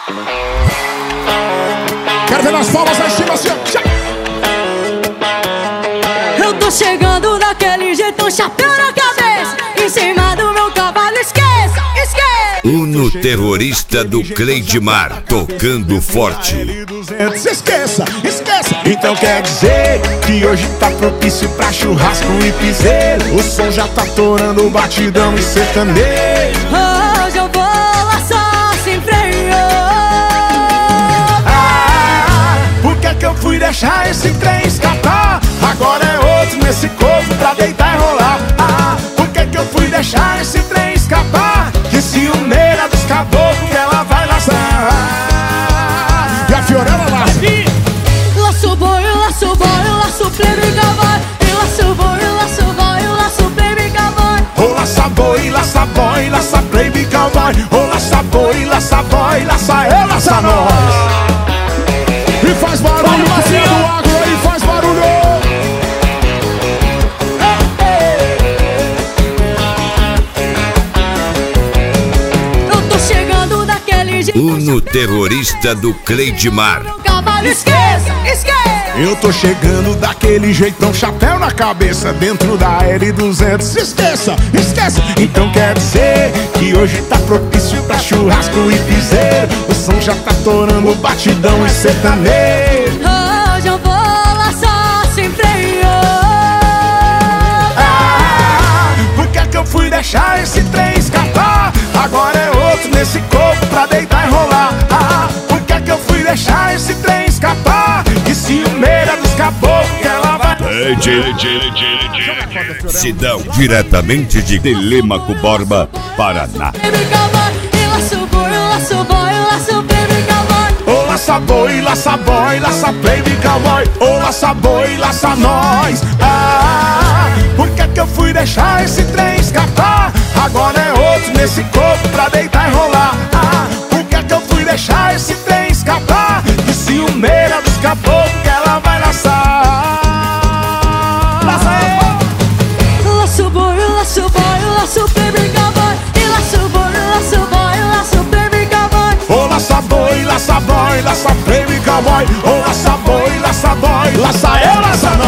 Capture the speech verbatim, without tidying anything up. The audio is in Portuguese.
Quero ver nas palmas lá em cima assim, ó. Eu tô chegando daquele jeito, chapéu na cabeça, em cima do meu cavalo, esqueça, esqueça. Uno terrorista do Cleidmar, tocando forte. Se esqueça, esqueça. Então quer dizer que hoje tá propício pra churrasco e piseiro. O som já tá torando batidão e sertanejo. Hoje eu vou lá só sem freio. Ah, por que que eu fui deixar esse trem escapar? Agora é outro nesse corpo pra deitar e rolar. Ah, por que que eu fui deixar esse trem escapar? Que ciumeira dos caboclos que ela vai laçar. E a Fiorella laça. Laço boi, laço boi, laço plebe cowboy. E laço boi, laço boi, laço plebe cowboy. Ô laça boi, laça boi, laça baby cowboy. Ô laça boi, laça boi, laça eu, laça nós. E faz barulho, Macia do Agro aí, faz barulho. Eu tô chegando daquele jeito, Uno terrorista do Cleidmar. meu cavalo, esqueça, esqueça. Eu tô chegando daquele jeitão, chapéu na cabeça, dentro da L duzentos. Se esqueça, esqueça. Então quer dizer que hoje tá propício pra churrasco e piseiro. O som já tá torando batidão e sertanejo. Hoje eu vou lá só sem freio. Ah, por que que eu fui deixar esse trem escapar? Agora é outro nesse corpo pra deitar e rolar. Ah, por que que eu fui deixar esse trem escapar? Que ciumeira dos caboclos que ela vai... Sidão, diretamente de Telêmaco Borba, Paraná. Baby cowboy, e laço boi, laço boi, laço baby cowboy. Ô laça boi, laça boi, laça baby cowboy. Ô laça boi, laça nós. Ah, por que que eu fui deixar esse trem escapar? Agora é outro nesse corpo pra deitar e rolar. Ah, por que que eu fui deixar esse trem escapar? Que ciumeira dos caboclos que ela vai laçar. Laça aí. Laço boi, laço boi, laço baby cowboy. E laço boi, laço boi, laço baby cowboy. Ô laça boi, laça boi, laça baby cowboy. Ô laça boi, laça boi, laça eu, laça nós.